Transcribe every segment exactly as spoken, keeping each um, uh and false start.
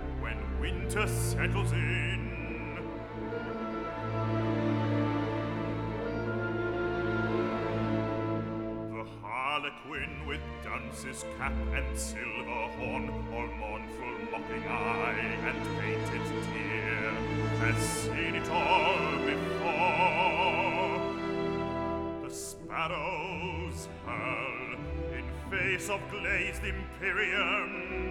when winter settles in. The harlequin with dunce's cap and silver horn, all mournful mocking eye and painted tear, has seen it all before. The sparrows hurl in face of glazed Imperium,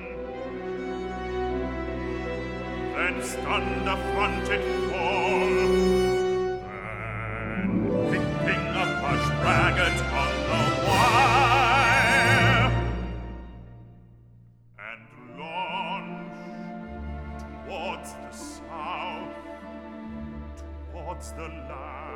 then stunned affronted fall, then picking a parched braggart on the wire, and launch towards the south, towards the land.